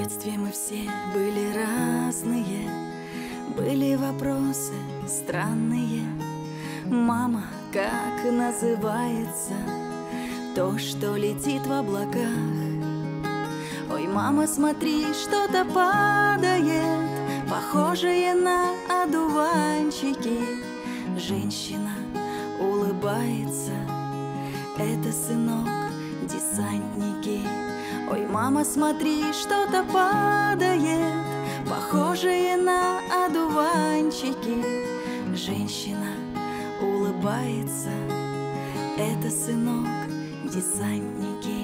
детстве мы все были разные, были вопросы странные. Мама, как называется то, что летит в облаках? Ой, мама, смотри, что-то падает, похожее на одуванчики. Женщина улыбается, это сынок, десантники. Ой, мама, смотри, что-то падает, похожее на одуванчики. Женщина улыбается, это сынок, десантники.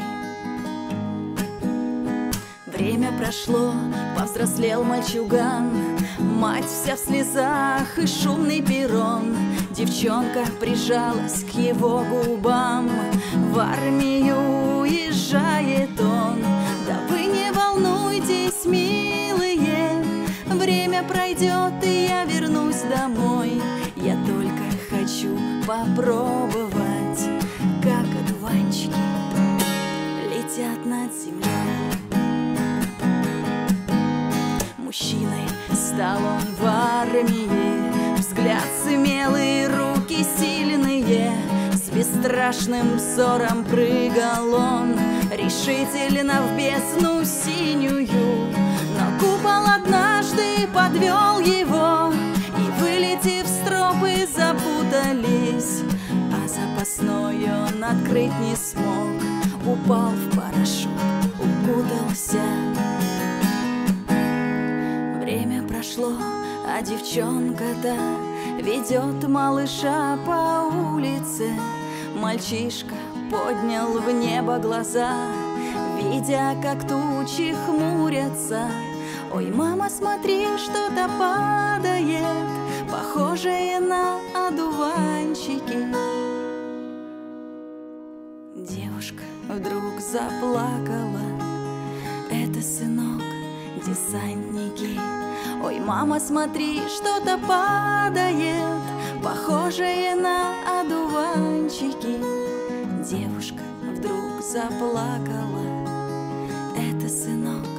Время прошло, повзрослел мальчуган, мать вся в слезах и шумный перрон. Девчонка прижалась к его губам, в армию уезжает он. Да вы не волнуйтесь, милые, время пройдет, и я вернусь домой. Я только хочу попробовать, как одуванчики летят над землей. Мужчиной стал он в армии, взгляд смелый, руки сильные. С бесстрашным взором прыгал он, решительно в бездну синюю. Но купол однажды подвел его, и, вылетев, стропы запутались. А запасной он открыть не смог, упал в парашют, укутался. Время прошло, а девчонка-то ведет малыша по улице. Мальчишка поднял в небо глаза, видя, как тучи хмурятся. Ой, мама, смотри, что-то падает, похожее на одуванчики. Девушка вдруг заплакала, это сынок, десантники. Ой, мама, смотри, что-то падает, похожее на одуванчики. Девушка вдруг заплакала, это сынок,